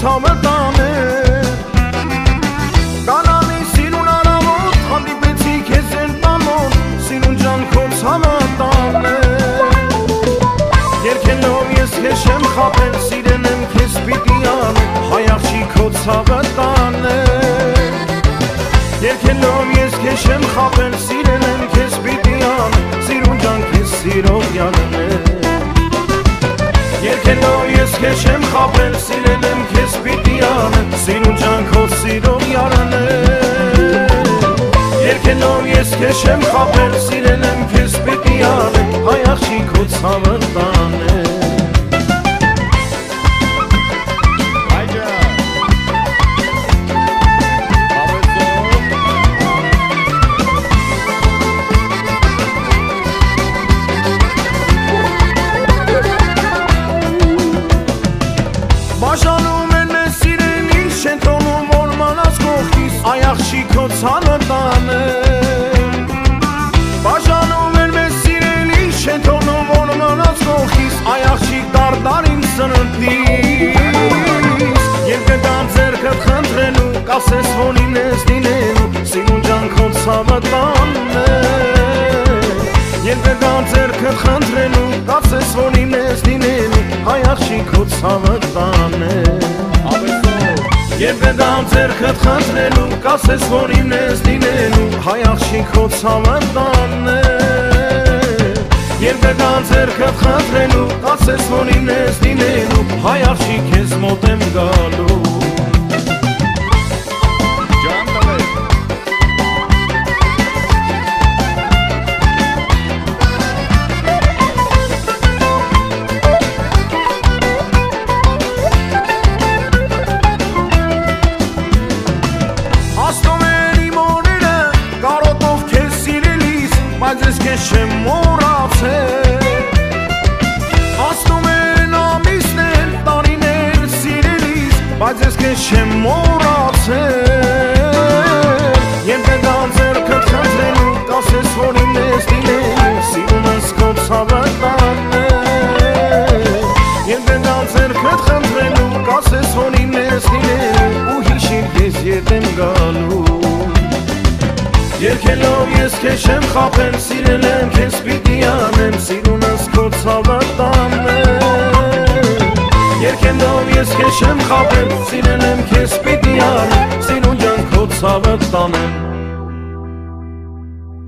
ցավը տանը Կանանի սիրուն արամոտ հանդիպեցի քեզ են տանոտ Սիրուն ջան քո ցավը տանը Երկելով ես քեզ եմ խապել սիրել եմ քեզ պիտի անել Հայ աղջի քո ցավը տանը Երկելով ես քեզ եմ խապել սիրել եմ քեզ պիտի անել Սիրուն ջան քեզ սիրող յանն Երկելով ես քեզ եմ խապել սիրել եմ քեզ պիտի անել Սիրուն ջան քո սիրող յանն Երկելով ես քեզ եմ խապել սիրել եմ քեզ պիտի անել Հայ աղջի քո ցավը տանը Բաժանում են մեզ սիրել ինչ չեն թողնում որ մանած կողքից Այ աղջի քո ցավը տանը Բաժանում են մեզ սիրել ինչ չեն թողնում որ մանած կողքից Այ աղջի դարդար իմ սննդից Եվ կգամ ձեռքդ խնդրելու կասես որ ինձ դինելու Սիրուն ջան քո ցավը տանը Եվ կգամ ձեռքդ խնդրելու կասես որ ինձ դինելու Հայ աղջի քո ցավը տանը Եվ կգամ ձեռքդ խնդրելու կասես որ ինձ դինելու Հայ աղջի քո ցավը տանը Եվ կգամ ձեռքդ խնդրելու կասես որ ինձ դինելու Հայ աղջի քեզ մոտ եմ գալու Բայց ես քեզ չեմ մոռացել Ասնում են ամիսներ, տարիներ սիրելիս Բայց ես քեզ չեմ մոռացել Եվ կգամ ձեռքդ խնդրելու, կասես որ ինձ դինելու Սիրունս քո ցավը տանը Եվ կգամ ձեռքդ խնդրելու, կասես որ ինձ դինելու Ու հիշիր ես ետ եմ գալու Երկելով ես քեզ եմ խապել, սիրել եմ քեզ պիտի անեմ Սիրունս քո ցավը տանեմ Երկելով ես քեզ եմ խապել, սիրել եմ քեզ պիտի անեմ Սիրուն ջան քո ցավը տանեմ